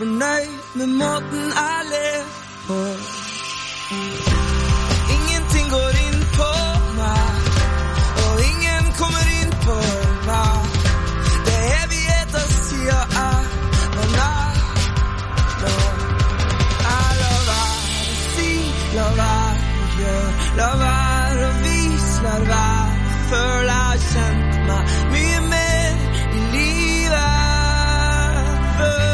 fornøyd med måten jeg lever på. Ingenting går inn på meg, og ingen kommer inn på meg. Det er evigheter siden jeg var nær. Jeg lar være å si, lar være å gjøre, lar være å vise, lar være å føle. Jeg har kjent meg mye mer i livet før.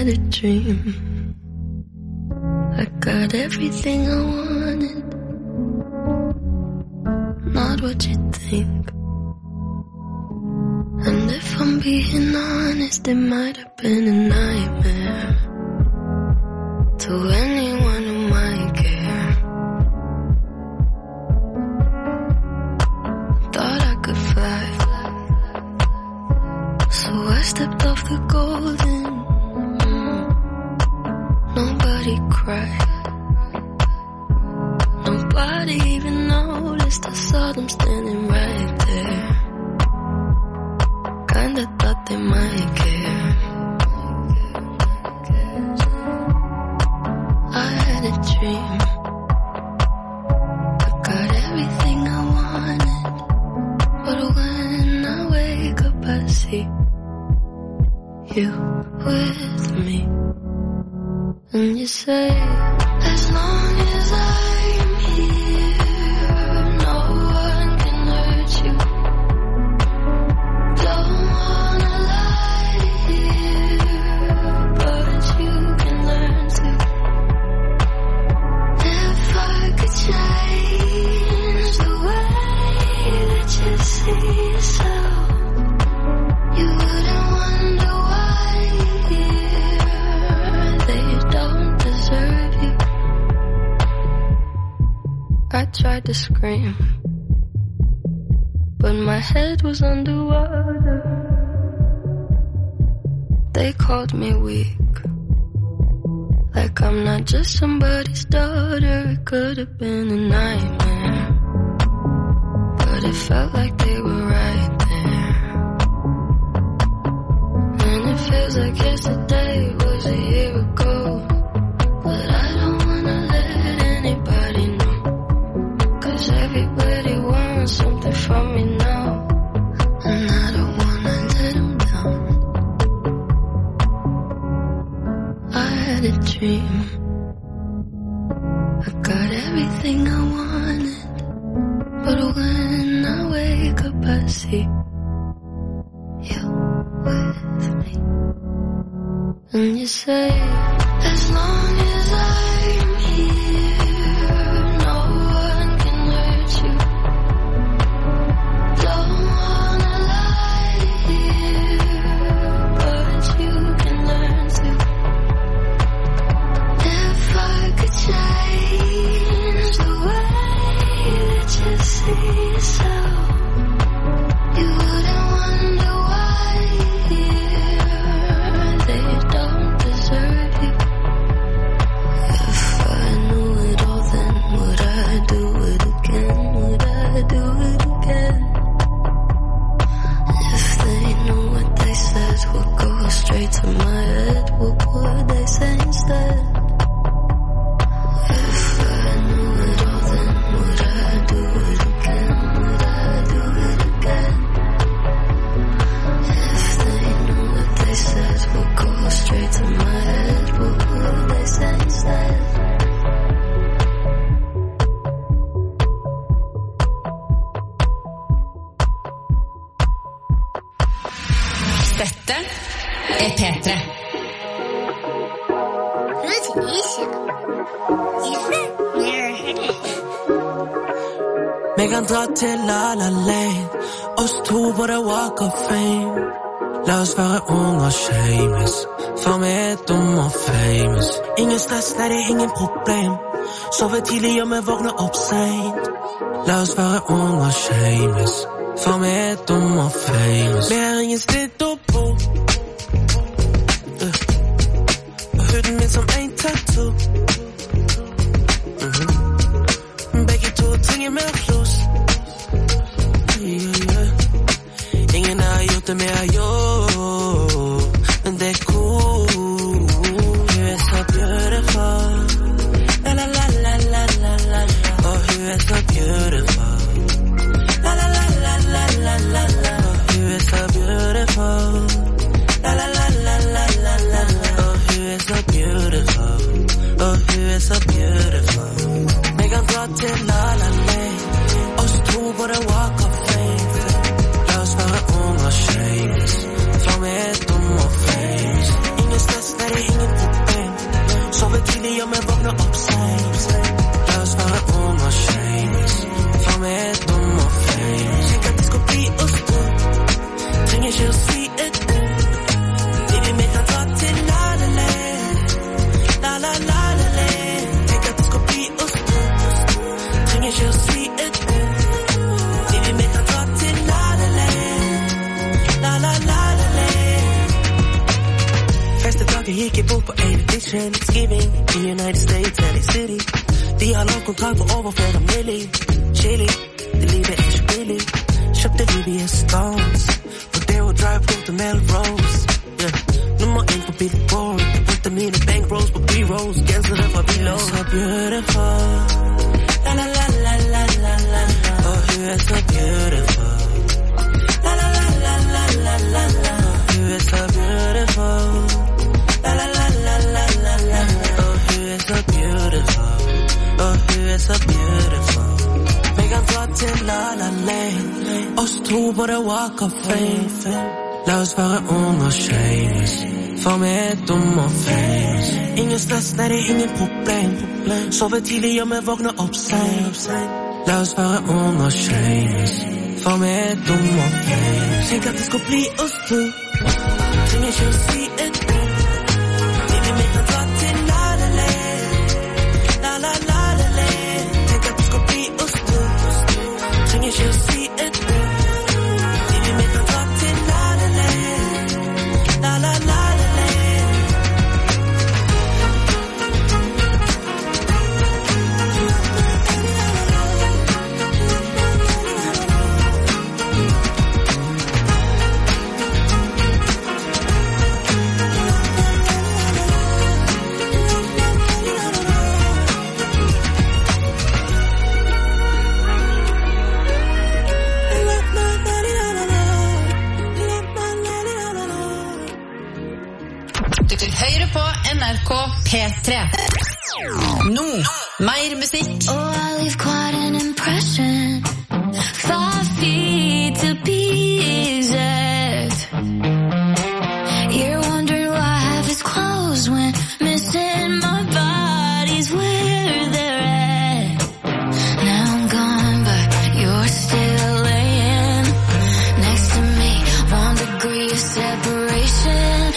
a dream. I got everything I wanted, not what you think. And if I'm being honest, it might have been a nightmare to anyone who might care. Thought I could fly, so I stepped off the golden. Nobody cried, nobody even noticed. I saw them standing right there. Kinda thought they might care. I had a dream, I got everything I wanted, but when I wake up I see you with me. And you say, as long as I'm here, no one can hurt you. Don't wanna lie here, but you can learn to. If I could change the way that you see yourself, you wouldn't wonder why they don't deserve you. I tried to scream, but my head was underwater. They called me weak, like I'm not just somebody's daughter. It could have been a nightmare, but it felt like they were right there. And it feels like yesterday was a year ago, but I don't wanna let anybody know, 'cause everybody wants something from me now, and I don't wanna let them down. I had a dream, I got everything I wanted, but when I wake up I see you with me. And you say, as long as I'm here, no one can hurt you. Don't wanna lie here, but you can learn to. If I could change the way that you see yourself, you wouldn't wonder why they don't deserve you. If I knew it all, then would I do it again? Would I do it again? If they knew what they said would go straight to my head, what would they say instead? If I knew it all, then would I do it again? Would I do it again? If they knew what they said would go straight to my head, what would they say instead? Dette er P3. Vi kan dra til La La Land, oss to på The Walk of Fame. La oss være unge og shameless, for vi er dumme og famous. Ingen stress, nei det er ingen problem. Sover tidlig og vi våkner opp sent. La oss være unge og shameless, for vi er dumme og famous. Vi har ingen sted å bo, og huden min som en tattoo. Begge to trenger mer flus. Ingen har gjort det vi har gjort, men det er cool. Hun er så beautiful, la la la la la la la. Og hun er så beautiful, la la la la la la la la. Og hun er så beautiful, la la la la la la la la. Og hun er så beautiful, og hun er så beautiful. Vi kan dra til La La Land, oss to på The Walk of Fame. La oss være unge og shameless, for vi er dumme og famous. Ingen stress, nei det er ingen kontrakt på overflader Millie Chili, det livet er så billigt. Köpte VVS Stones Rodeo Drive runt Melrose, yeah. Nummer 1 på Billboard. Putte mine bankrolls på B-rolls. Gænserne fra below. So beautiful. La la la la la la la. Oh, you are so beautiful. La la la la la la la la. You are so beautiful. La la la la la la la. Oh, you are so beautiful. Oh, you are so beautiful. Make a flot til La La Land. Os to på the walk of fame. Lad os være unge og shameless. For med dum og famous. Ingen stress, nej det er ingen problem. Sover tidlig og med vågner op sent. Lad os være unge og shameless. For med dum og famous. Tænk at det skulle blive os to. Tænk jeg skal sige et ord. Vi vil make a flot til La La Land. La la la la la. Tænk at det skulle blive os to. Tænk jeg skal sige et ord. Vi vil make a flot til La La Land. La la la la la. Høyre på NRK P3. Nå, mer musikk. Oh, I leave quite an impression. 5 feet to be exact. You're wondering why half is closed when missing my body's where they're at. Now I'm gone, but you're still laying next to me. 1 degree of separation.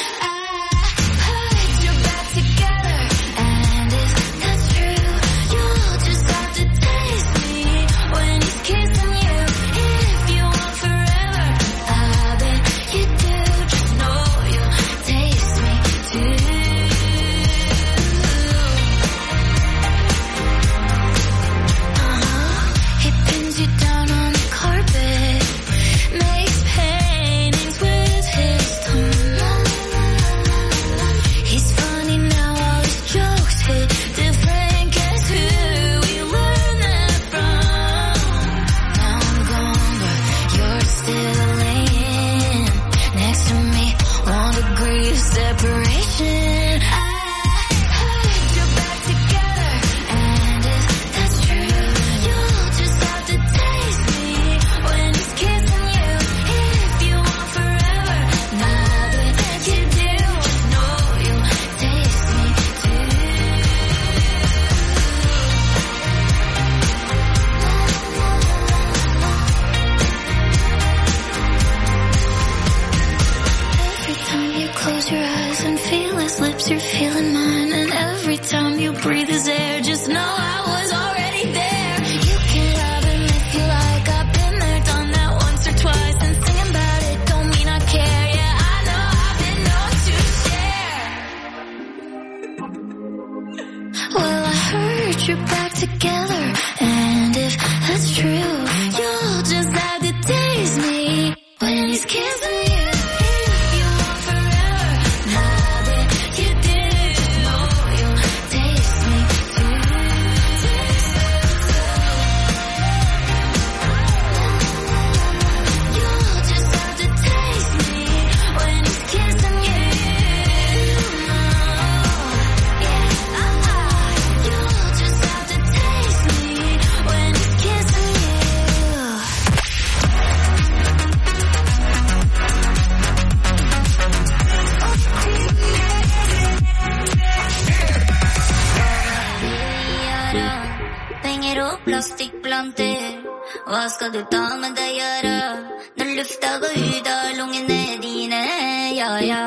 Hva skal du ta med deg gjøre når lufta går ut av lungene dine? Ja, ja.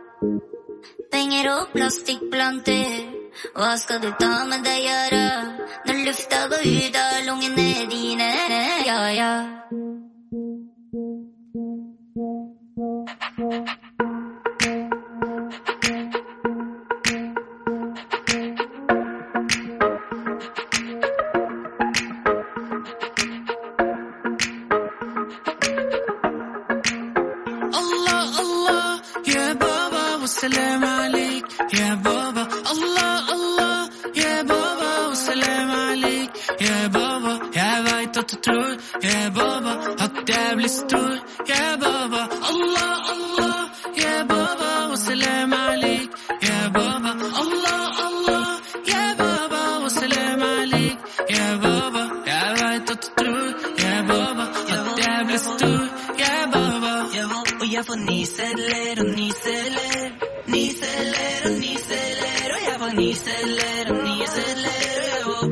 Penger og plastikkplanter. Hva skal du ta med deg gjøre når lufta går ut av lungene dine? Ja, ja. yeah baba. Jag vet att du tror, yeah baba, att jag blir stor, yeah baba. Allah, Allah, yeah baba, wa salam alik, yeah baba. Allah, Allah, yeah baba, wa salam alik, yeah baba. Jag vet att du tror, yeah baba, att jag blir stor, yeah baba. Och jag får nyceller och nyceller, nyceller och nyceller, och jag får nyceller och nyceller, och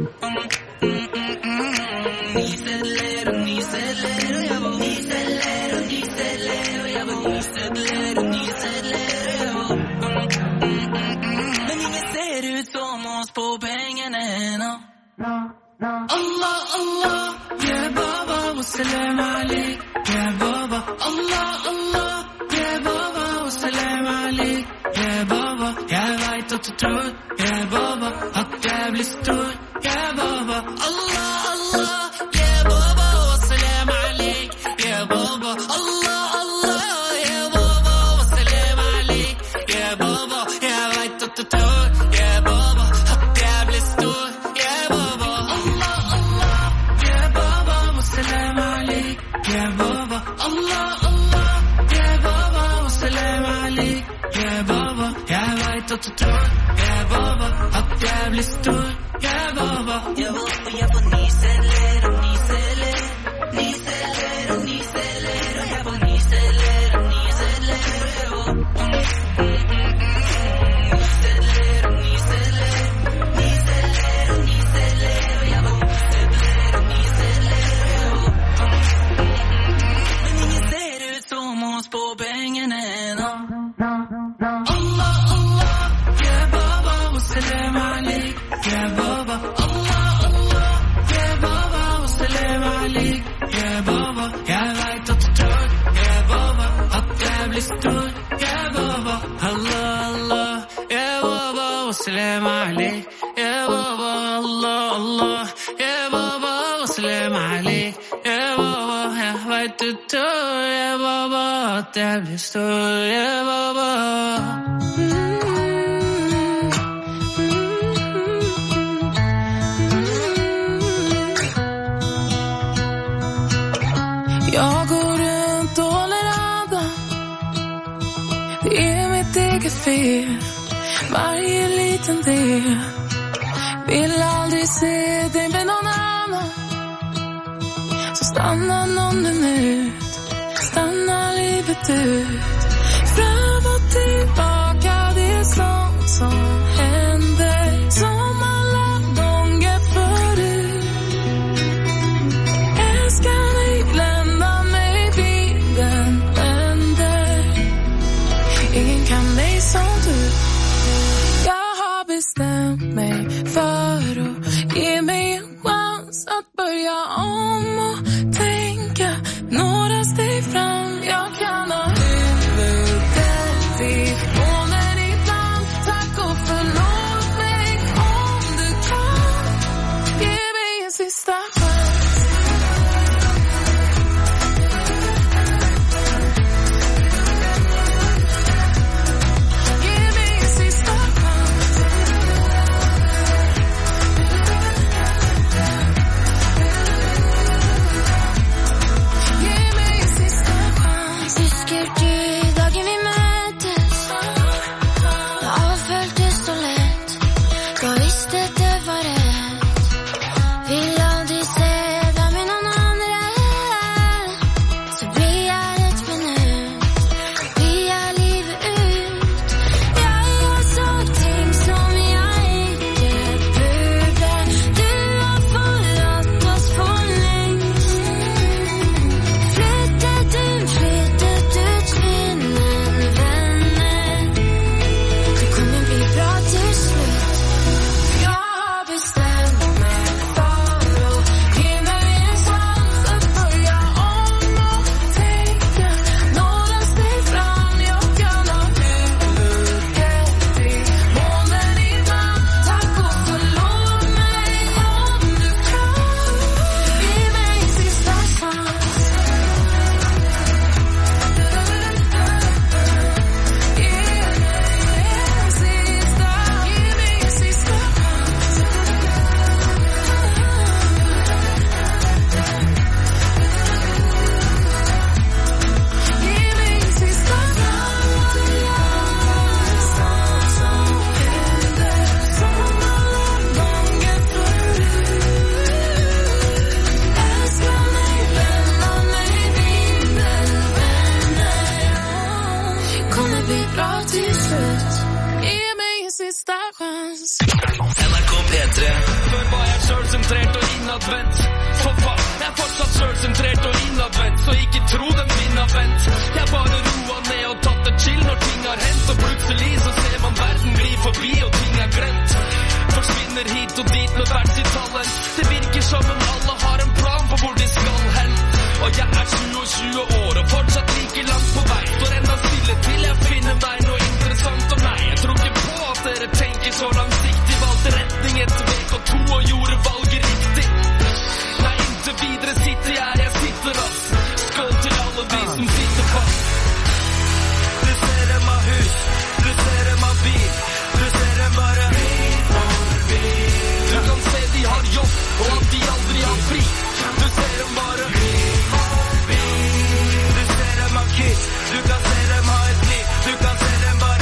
nyceller och nyceller, och jag får nyceller och nyceller, och jag får nyceller och nyceller, men ingen ser ut som oss på pengarna. Allah, Allah, yeah baba, wa salam alik, yeah baba. Allah, Allah, yeah baba, wa salam alik, yeah baba. Jag vet att du tror, yeah baba, att jag blir stor, yeah baba. Allah, Allah, yeah baba, wa salam alik, yeah baba. Allah, Allah, yeah baba, wa salam alik, yeah baba. Jag vet att du tror, yeah baba, att jag blir stor, yeah baba. Allah, Allah, yeah baba, wa salam alik, yeah baba. Allah, Allah, yeah baba, wa salam alik, yeah baba. Jag vet att du tror, yeah baba, att jag blir stor, yeah baba. Och jag får nyceller och nyceller, nyceller och nyceller, och jag får nyceller och nyceller, nyceller och nyceller, nyceller och nyceller, och jag får nyceller och nyceller, men ingen ser ut som oss på pengarna. Allah, Allah, yeah baba, wa salam alik, yeah baba. Allah, Allah, yeah baba, wa salam alik, yeah baba. Jag vet att du tror, yeah baba, att jag blir stor, yeah baba. Allah, Allah, yeah baba, wa salam alik, yeah baba. Allah, Allah, yeah baba, wa salam alik, yeah baba. Jag vet att du tror, yeah baba, att jag blir stor, yeah baba. Jag går runt och håller andan. Det är mitt eget fel, varje liten del. Vill aldrig se dig med någon annan. Så stanna någon minut, stanna livet ut. Fram och tillbaka, det är sånt som händer, som alla gånger förut. Älskar dig, glömma mig, vinden vänder. Ingen kan mig som du. Jag har bestämt mig för att ge mig en chans att börja om och tänka några steg fram. Jag kan ha huvudet i månen ibland. Tack och förlåt mig om du kan. Ge mig en sista chans. Ge mig en sista chans. innadvendt. For faen, jeg er fortsatt selvsentrert og innadvendt, så ikke tro dem vinner vent. Jeg bare roer ned og tatt det chill når ting har hendt, og plutselig så ser man verden gli forbi og ting er glemt. Forsvinner hit og dit med hvert sitt talent. Det virker som om alle har en plan på hvor de skal hen. Og jeg er 27 år og fortsatt like langt på vei. Står enda stille til jeg finner meg noe interessant. Og nei, jeg tror ikke på at dere tenker så langsiktig. Valgte retning etter VK2 og gjorde valget riktig. Nei, inntil videre sitter jeg sitter ass. Skål til alle de som sitter fast. Du ser dem av hus, du ser dem av bil, du ser dem bare du kan se de har jobb, og at de aldri har fri. Du ser dem bare du ser dem av kids, du kan se dem ha et liv, du kan se dem bare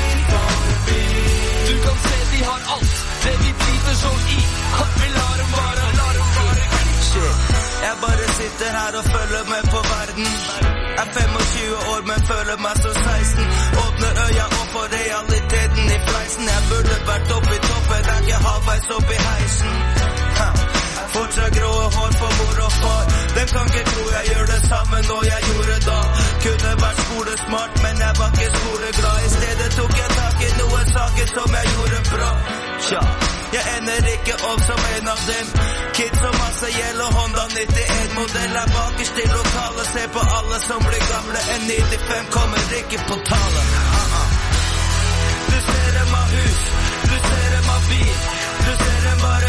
du kan se de har alt, det vi driter så i. At vi lar dem bare shit. Jeg bare sitter her og følger med på verden. Jeg er 25 år, men føler meg som 16. Åpner øya opp for realiteten i fleisen. Jeg burde vært oppe i toppen, jeg er ikke halvveis opp i heisen. Fortsatt grå hår for mor og far. Den kan ikke tro jeg gjør det samme når jeg gjorde da. Kunne vært skolesmart, men jeg var ikke skoleglad. I stedet tok jeg tak i noen saker som jeg gjorde bra. Tja, jeg ender ikke opp som en av dem. Kids som masse gjeld og Honda 91-modell er bakerst i lokalet. Se på alle som blir gamle, en 95 kommer ikke på tale. Du ser dem av hus, du ser dem av bil, du ser dem bare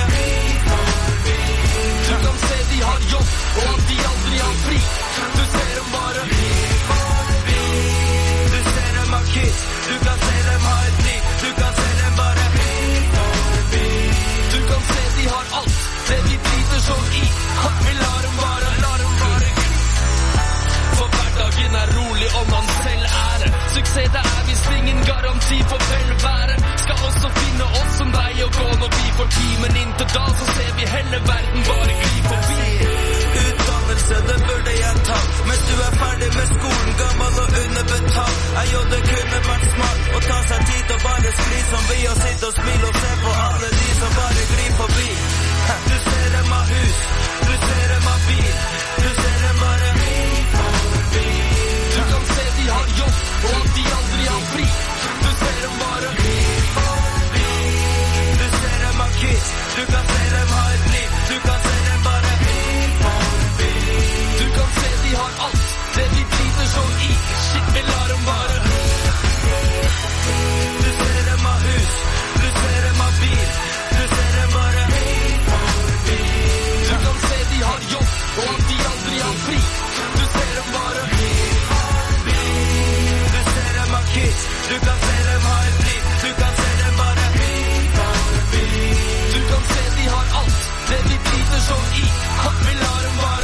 du kan se de har jobb, og at de aldri har fri. Du ser dem bare du ser dem av kids, du kan se dem ha et liv, du kan se dem bare du kan se de har alt, det vi driter så i. At vi lar dem bare for hverdagen er rolig om man selv ære. Suksess det er hvis ingen garanti for velvære. Skal også finne oss en vei å gå når vi får timen. Inntil da så ser vi hele verden bare gli forbi. Utdannelse, det burde jeg ta. Mens du er ferdig med skolen, gammel og underbetalt. Det kunne vært smart å ta seg tid og bare skli som vi. Og sitte og smile og se på alle de som bare glir forbi. Du ser dem av hus, du ser dem av bil, du ser dem bare du kan se de har jobb, og at de aldri har fri. Du ser dem bare du ser dem av kids, du kan se dem ha et liv, du kan se dem bare du kan se de har alt, det vi driter så i. Shit, vi lar dem bare du ser dem av hus, du ser dem av bil, du ser dem bare du kan se de har jobb, og at de aldri har fri. Du ser dem bare du ser dem av kids, du kan se dem ha et liv, du kan se dem bare du kan se de har alt, det vi driter så i. At vi lar dem bare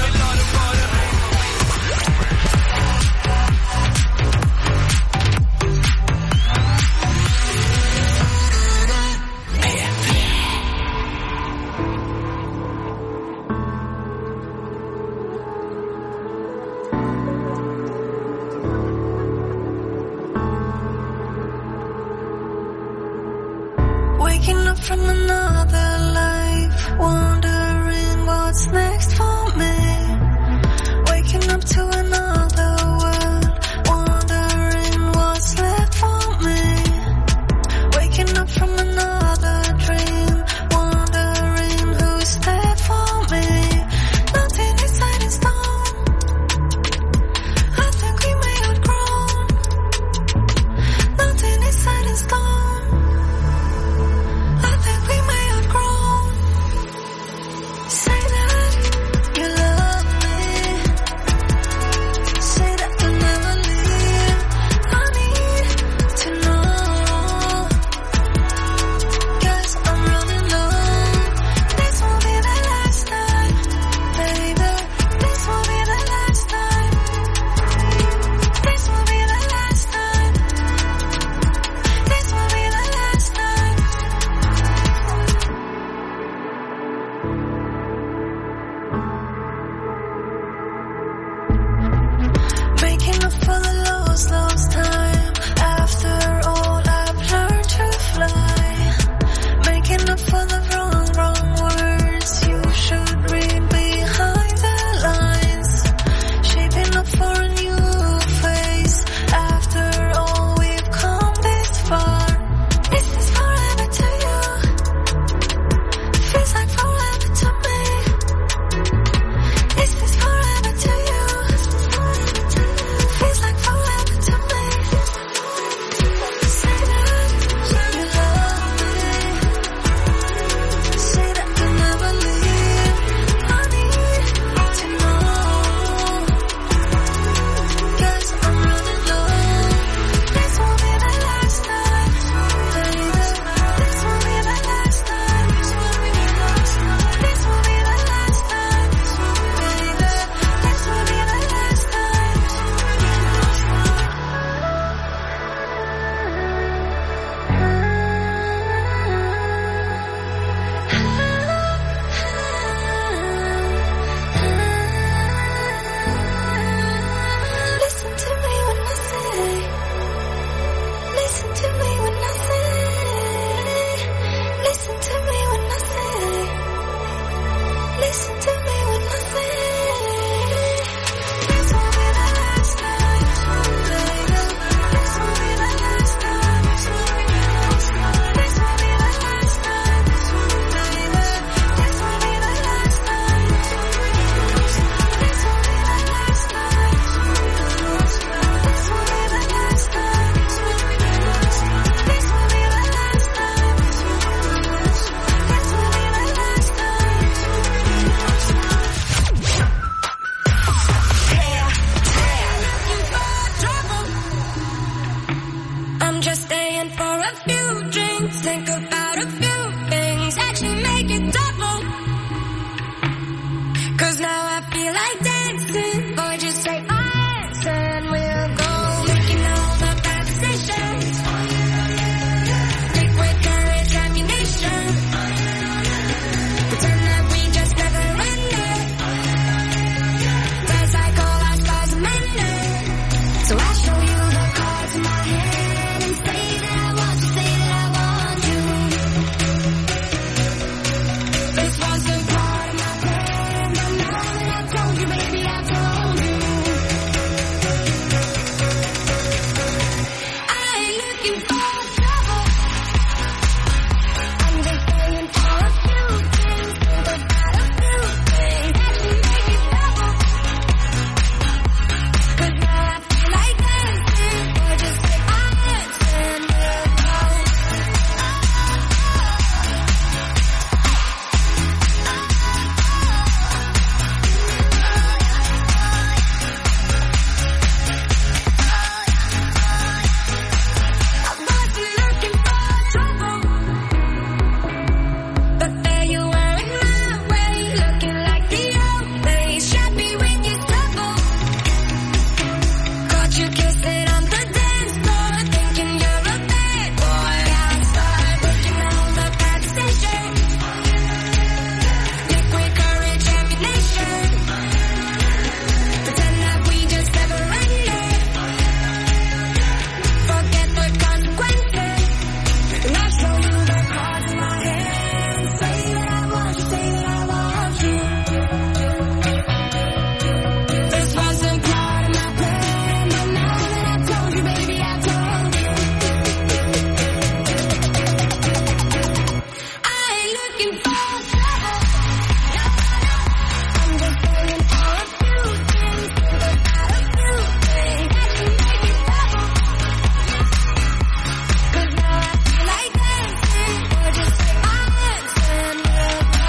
Waking up from another life, wondering what's next for me. Waking up to another world, wondering what's left for me. Waking up from another dream, wondering who's there for me. Nothing is set in stone, I think we may have grown. Nothing is set in stone, I think we I feel like dancing, boy, just say yes and we'll go making all the bad decisions. Liquid courage, ammunition. Pretend that we just never ended. Dance like all our stars amended. So I'll show you the cards in my hand and say that I want you, say that I want you. This wasn't part of my plan, but now that I told you, baby, I told you. I ain't looking for trouble. I'm just saying for a few things, think about a few things that can make it double. 'Cause now I feel like dancing, or just say yes and we'll go. I wasn't looking for trouble, but there you were in my way, looking like the old days. Shot me when you stumbled, caught you kissing on the dance floor, thinking you're a bad boy. I started making all the bad decisions. Liquid courage, ammunition. Pretend that we just never ended. Forget the consequences, and I'll show you the cards in my hand. Say that I want you, say that I want you. This wasn't part of my plan, but now that I told you, baby, I told you. I ain't looking for trouble. I'm just saying for a few things, think about a few things that can make it double. 'Cause now I feel like dancing, or just say yes and we'll go.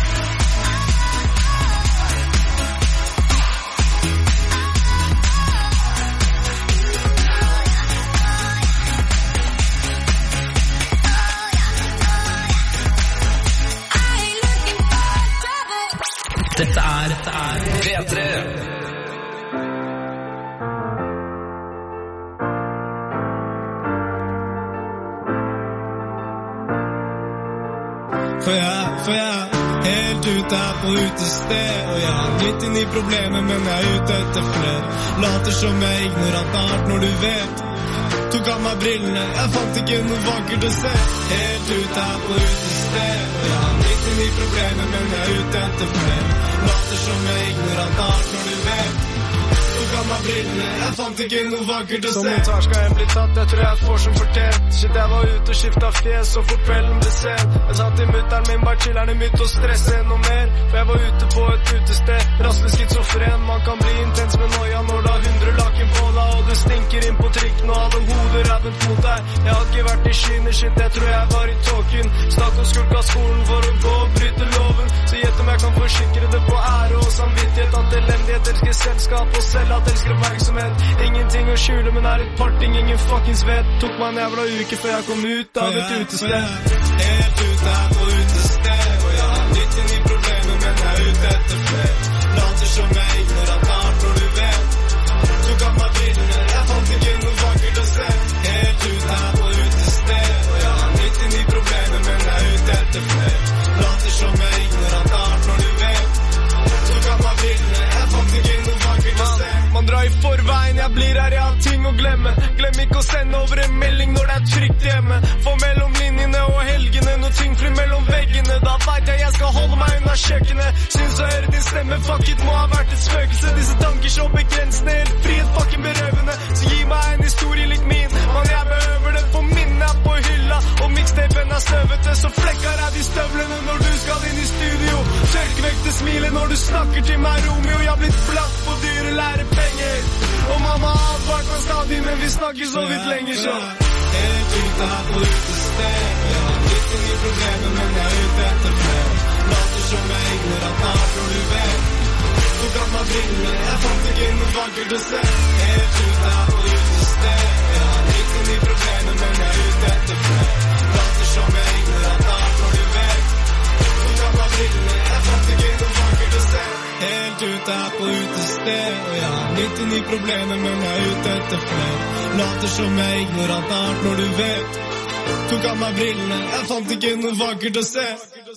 I ain't looking for trouble. Dette er P3. For jeg er helt ute her på utested, og jeg er midt inne i problemet, men jeg er ute etter flere. Later som jeg er ignorant av alt når du vet. Tok av meg brillene, jeg fant ikke noe vakkert å se. Helt ute her på utested, og jeg er midt inne i problemet, men jeg er ute etter flere. Later som jeg er ignorant av alt når du vet. Tok av meg brillene, jeg fant ikke noe vakkert å se. Som mottar skal jeg bli tatt, jeg tror jeg får som fortjent. Shit, jeg var ute og skiftet fjes, så fort kvelden ble sen. Jeg sa til mutteren min, bare chiller'n i mytt og stresse noe mer. For jeg var ute på et utested, raslig schizofren. Man kan bli intens med noia når du har 100 laken på deg, og du stinker inn på trikken, og alle hoder er vendt mot deg. Jeg har ikke vært i skyene, shit, jeg tror jeg var i tåken. Stakk og skulka skolen for å gå og bryte loven. Så gjett om jeg kan forsikre det på ære og samvittighet, at elendighet elsker selskap, og selv at elsker oppmerksomhet. Ingenting å skjule, men er et par ting ingen fuckings vet. Tok meg en jævla uke før jeg kom ut av et utested. Helt ute her på utested, og jeg er midt inne i problemet, men jeg er ute etter flere. Later som jeg er ignorant av alt når du vet. Tok av meg brillene, jeg fant ikke noe vakkert å se. Helt ute her på utested, og jeg er midt inne i problemet, men jeg er ute etter flere. Later som jeg er ignorant av alt når du vet. Tok av meg brillene, jeg fant ikke noe vakkert å se. Man drar i forveien, jeg blir her, jeg har ting å glemme. Glem ikke å sende over en melding når det er trygt hjemme. For mellom linjene og helgene, noe ting flyr mellom veggene. Da vet jeg skal holde meg unna kjøkkenet. Syns å høre din stemme, fuck it, må ha vært et spøkelse. Disse tanker så begrensende, helt frihet fucking berøvende. Så gi meg en historie lik min, man jeg behøver det. For minnet er på hylla, og mixtapen er støvete. Så flekker er de støvlene når du skal inn i studio. Tørk vekk det smilet når du snakker til meg, Romeo. Jeg har blitt blatt på dyre lærepenger, og mamma har advart meg stadig, men vi snakker så vidt lenger, så. Helt ute her på utested, jeg er midt inne i problemet, men jeg er ute etter flere. Later som jeg er ignorant av alt når du vet. Tok av meg brillene, jeg fant ikke noe vakkert å se. Helt ute her på utested, jeg er midt inne i problemet, men jeg er ute etter flere. Later som jeg er ignorant av alt når du vet. Tok av meg brillene, jeg fant ikke noe vakkert å se. Helt ute sitter här på utested och jag har 99 problemer men jag är ute efter fler. Later som jag är ignorant allt når du vet. Tog av meg brillene, jeg fant ikke noe vakkert å se.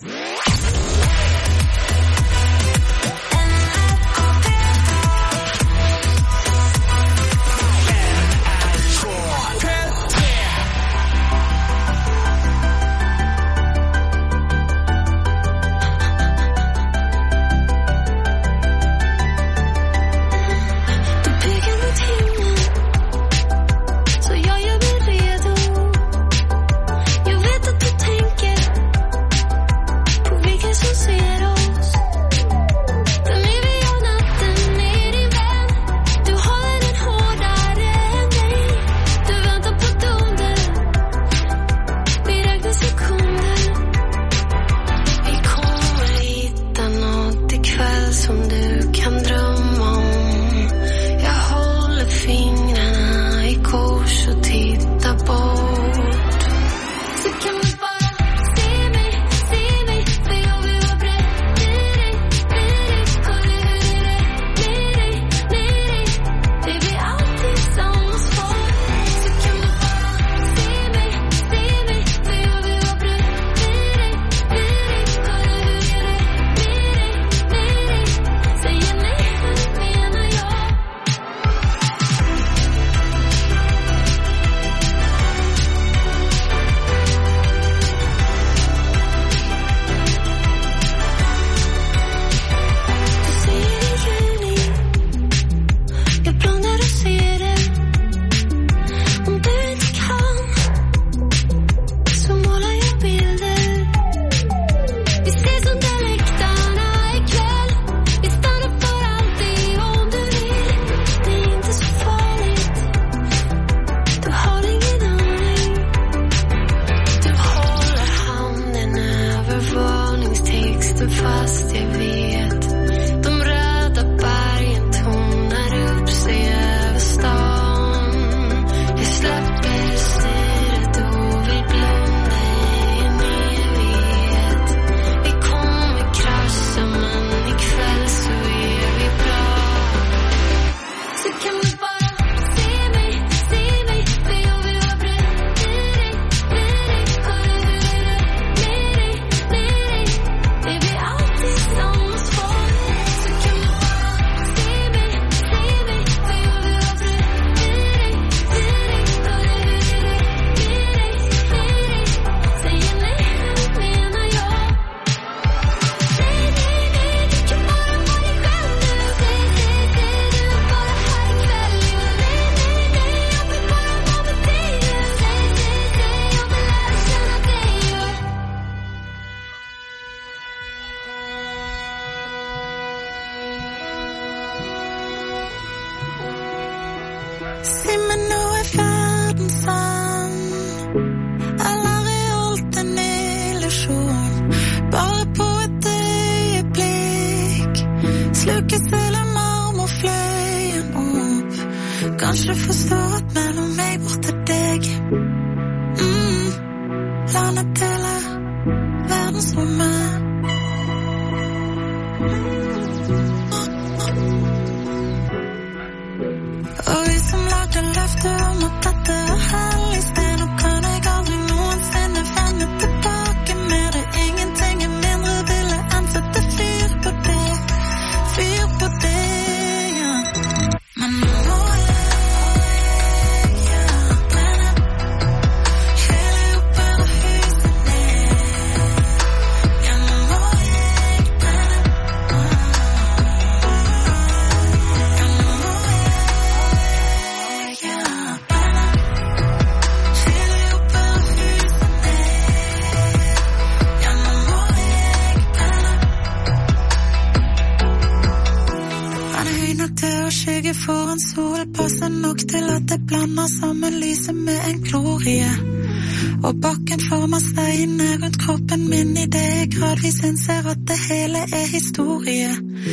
Innser at det hele er historie.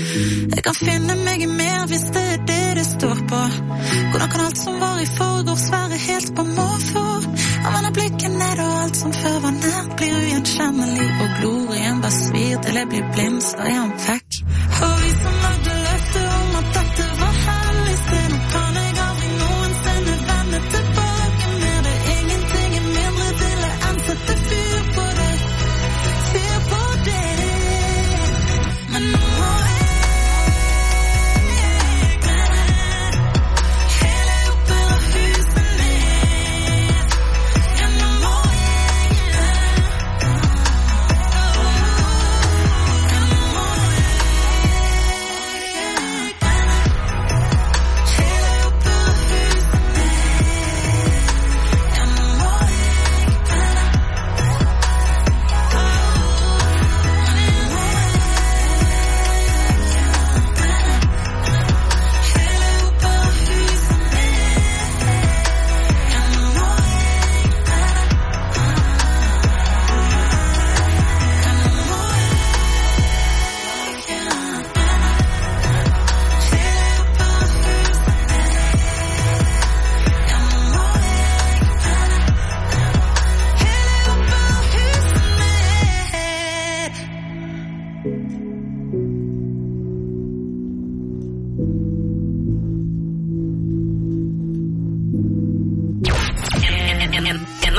Jeg kan finne meg i mer hvis det er det det står på. Hvordan kan alt som var i forgårs være helt på måfå? Om man har blikket ned og alt som før var nært blir ugjenkjennelig, og glorien bare svir til jeg blir blind så jeg han fikk. Og vi som lagde løfter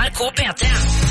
NRK P3.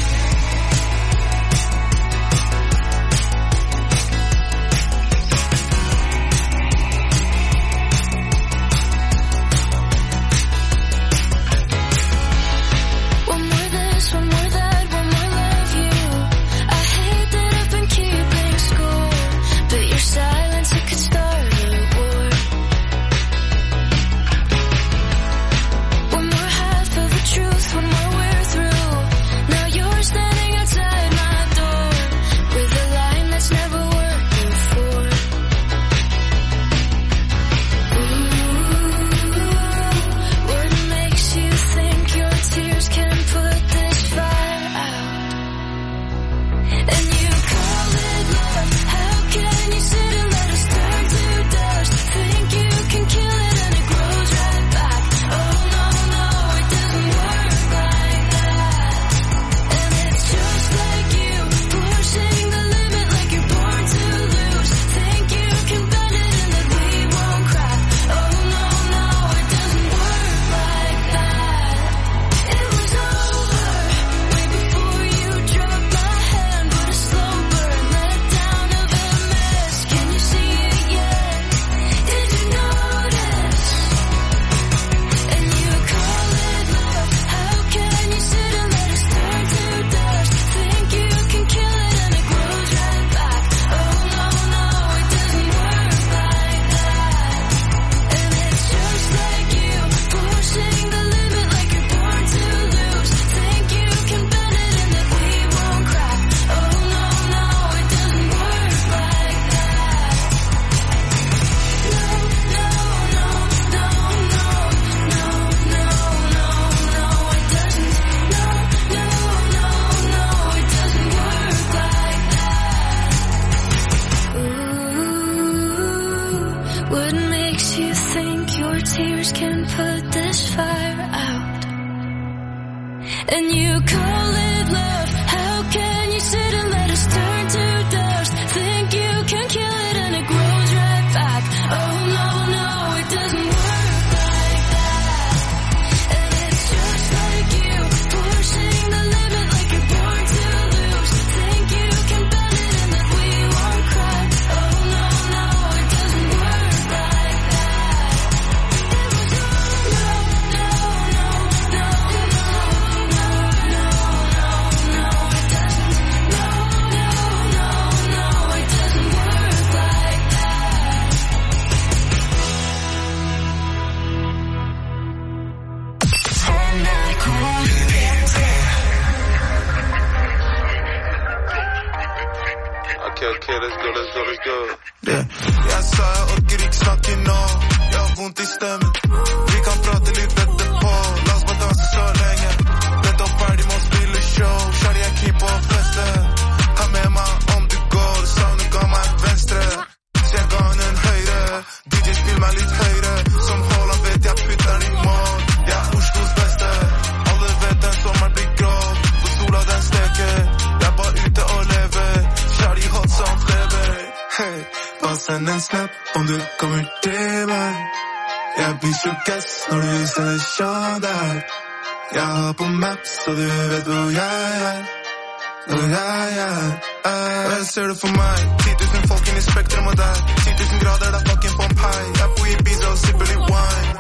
Send en snap om du kommer til meg. Jeg blir så gass når du sender kjader. Jeg har på maps, så du vet hvor jeg er. Hvor jeg er. Og jeg ser det for meg. 10 000 folk inn i spektrum og der. 10 000 grader, det er fucking Pompeii. Jeg bor i Ibiza og sipper litt wine.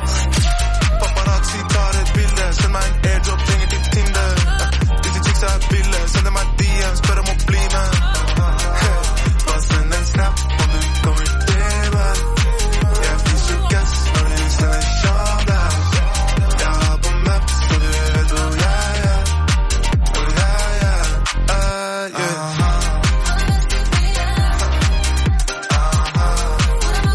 Paparazzi tar et bilde. Send meg en airdrop, trenger ditt Tinder. Disse chicks er bilde. Sender meg DM, spør om å bli med. Bare send en snap om du kommer til meg. Jeg blir så gass når du sender kjader. Jeg har på maps, så du vet hvor jeg er. Hvor jeg er. Yeah.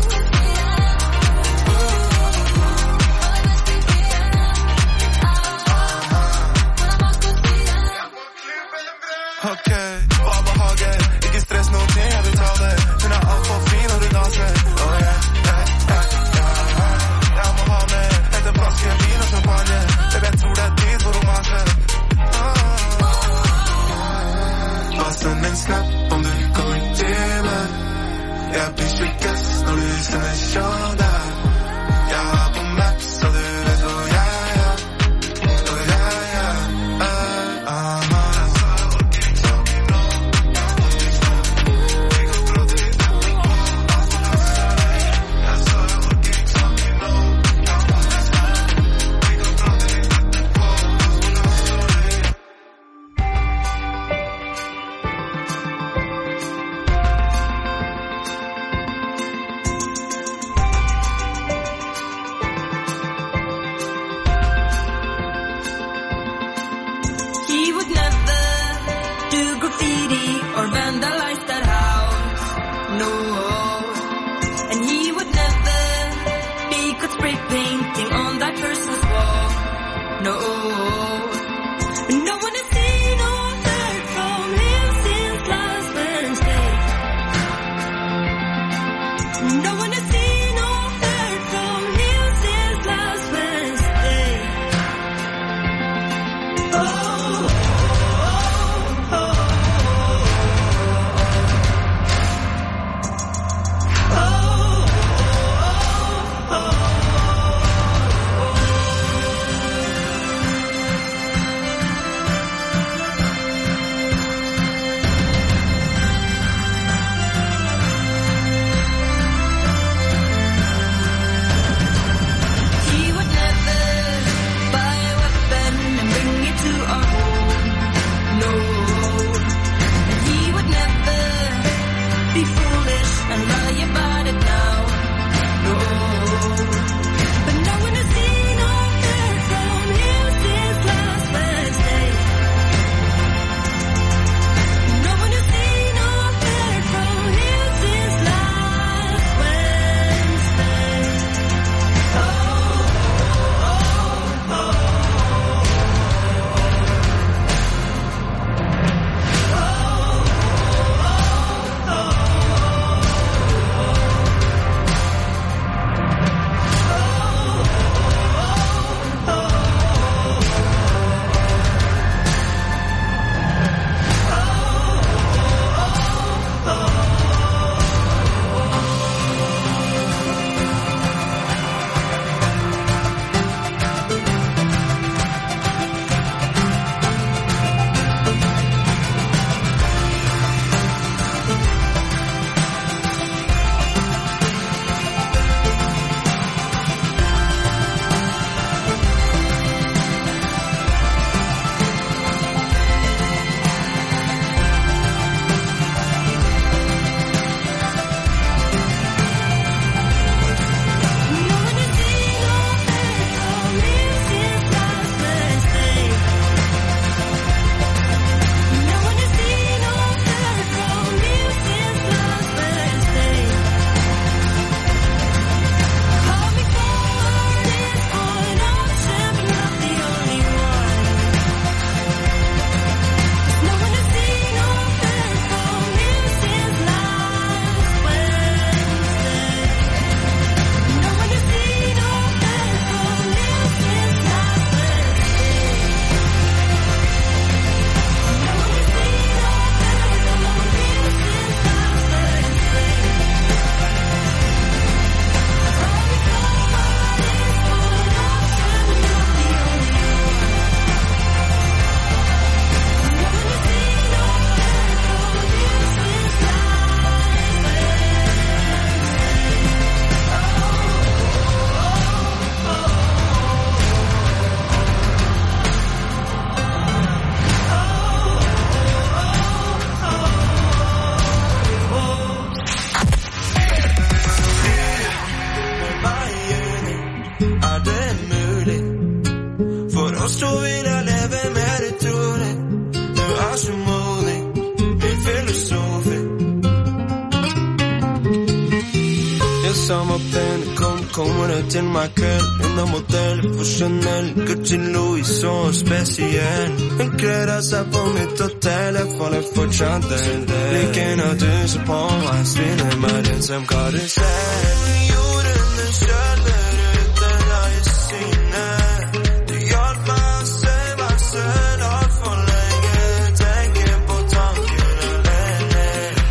baby, kommer det til meg kveld. Hun er modell for Chanel, Gucci, Louis, så spesiell. Hun kler seg på mitt hotell, jeg faller fortsatt del. Liker når du ser på meg, spiller meg rundt som karusell. Jorden kjøler ut en reissyne. Du hjalp meg å se meg selv alt for lenge. Tenker på tanken alene.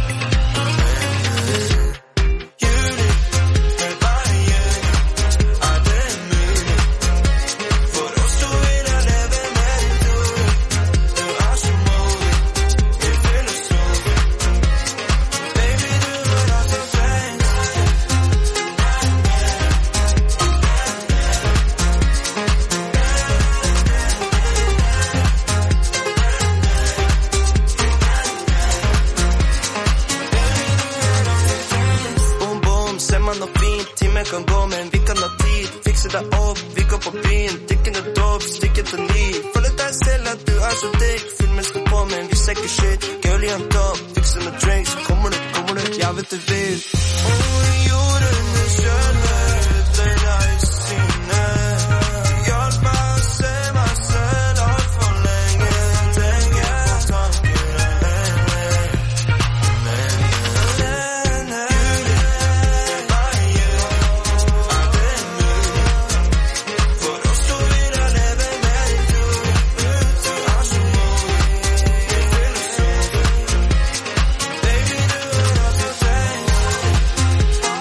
Juli, helt bare juli. Er det mulig? For oss to vil jeg leve med du. Du så modig, vi filosofi. Baby, du så fancy. Boom, boom, ser man noe fint. Timen kan gå, men vi kan ha tid. Fikse deg opp, vi går på byen. Dykken er dope, stikken til liv. Føler deg selv at du så digg. Filmen skal på, men vi ser ikke shit. Girl, jeg topp, fikse noe drinks. Kommer du, jeg vet du vil. Jorden kjøler ut en reissyne. Hjalp meg å se meg selv alt for lenge. Tenker på tanken alene. Juli, helt bare juli. Er det mulig? For oss to vil jeg leve med du. Du så modig, vi filosofi. Baby, du så fancy.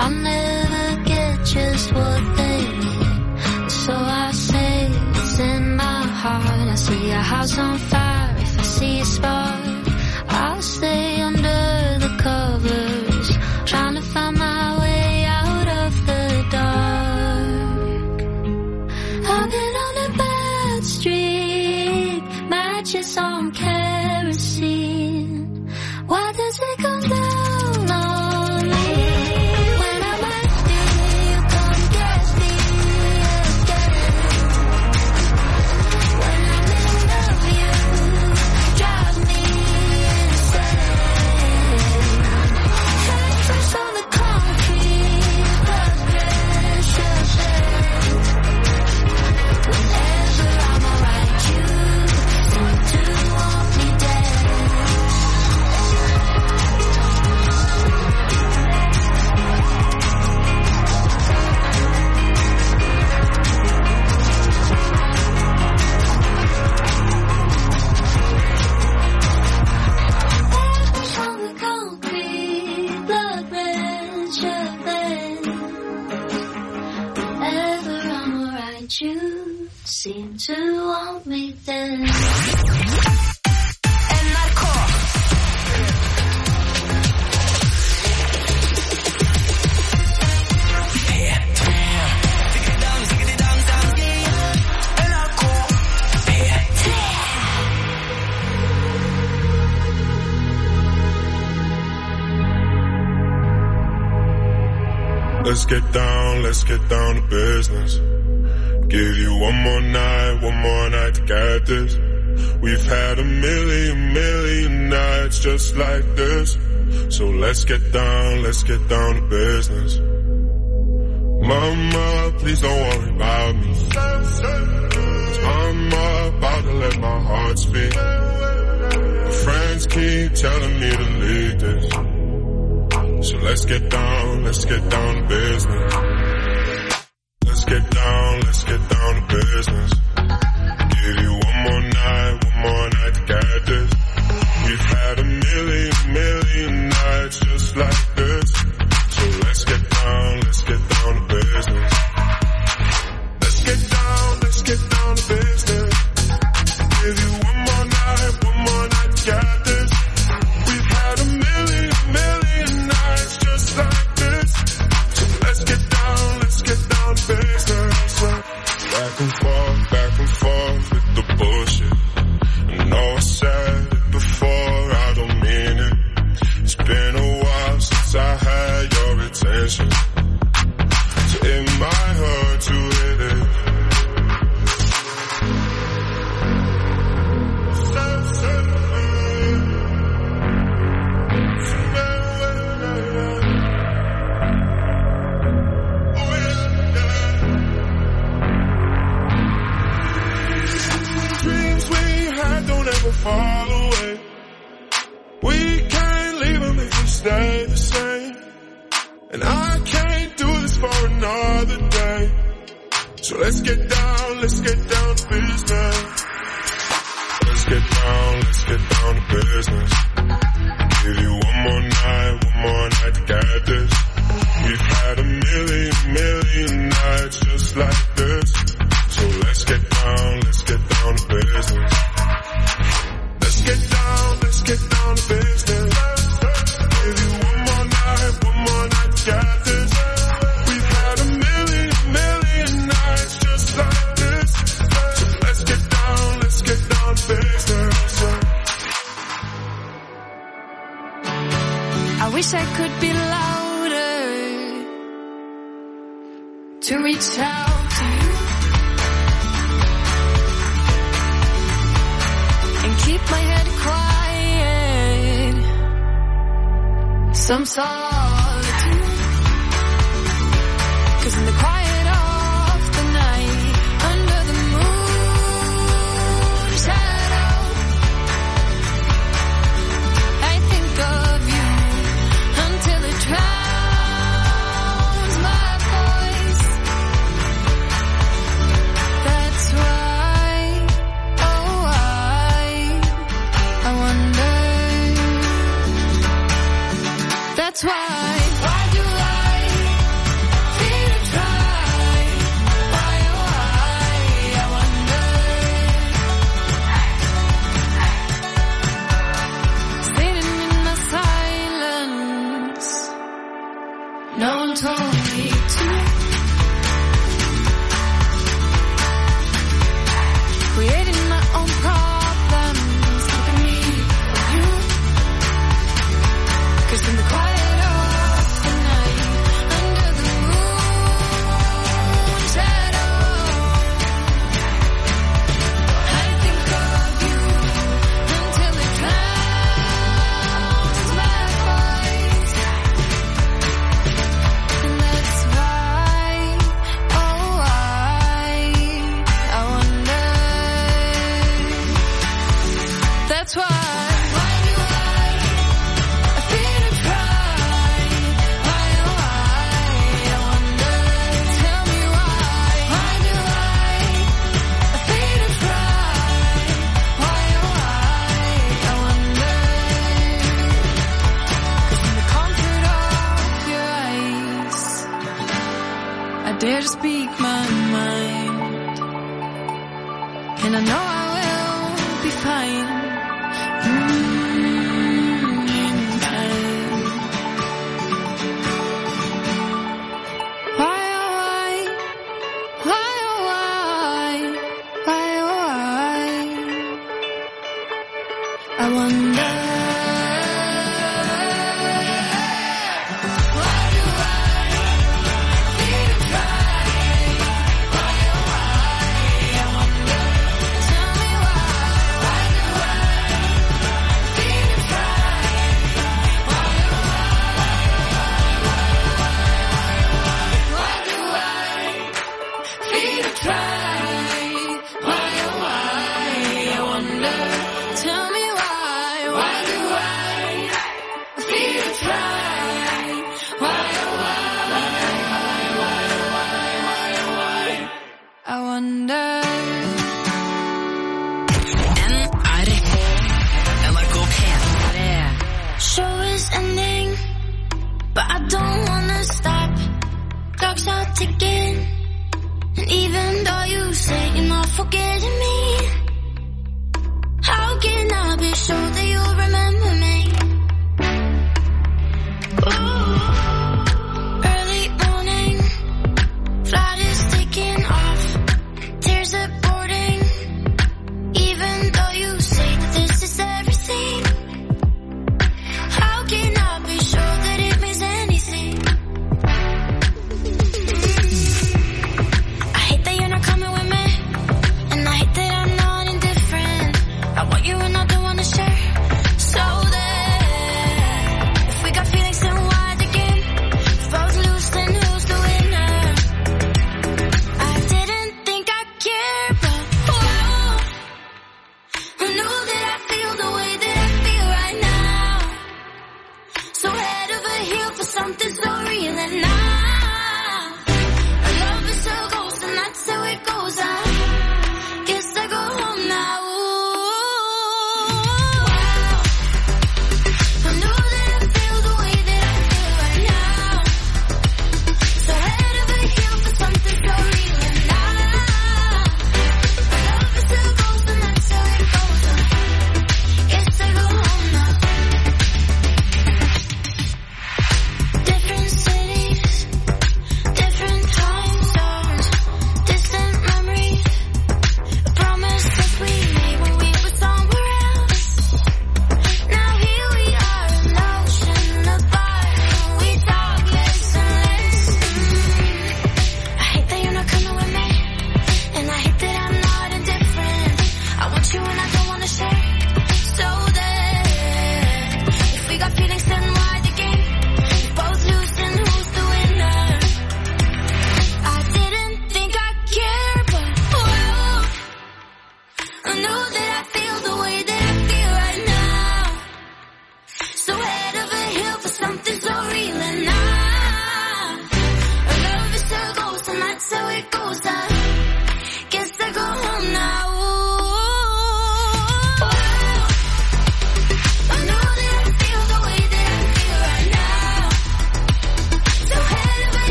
I'll never get just what they need. So I say it's in my heart. I see a house on fire. If I see a spark, I'll stay under the covers, trying to find my way out of the dark. I've been on a bad streak, matches on kerosene. Why does it come down on me? When I'm empty, you come get me again. When I'm in love, you drive me insane. Head first on the concrete, blood pressure bend. Whenever I'm around you, seem to want me dead. On the concrete, blood pressure bend. Whenever I'm around you, seem to want me dead. Let's get down to business. Give you one more night to get this. We've had a million nights just like this. So let's get down to business. Mama, please don't worry about me. 'Cause I'm about to let my heart speak. My friends keep telling me to leave this. So let's get down to business. Let's get down to business. Give you one more night to get this. We've had a million nights just like this. So let's get down to business. Let's get down to business. Give you one more night to get this. We've had a million nights just like this. So let's get down to business. Back and forth with the bullshit. I know I said it before, I don't mean it. It's been a while since I had your attention. So it might hurt to hit it. Dreams we had don't ever fall away. We can't leave them if we stay the same. And I can't do this for another day. So let's get down to business. Let's get down to business. Give you one more night to get this. We've had a million nights just like this. So let's get down to business. Let's get down to business. Give you one more night to get this. We've had a million nights just like this. So let's get down to business. I wish I could be louder to reach out to you and keep my head quiet. Some solitude, 'cause in the quiet of the night, under the moon's shadow, I think of you until it drowns my voice. That's why, oh I wonder. That's why do I dare to speak my mind, and I know I will be fine.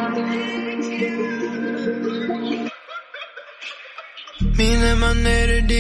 Mine manere di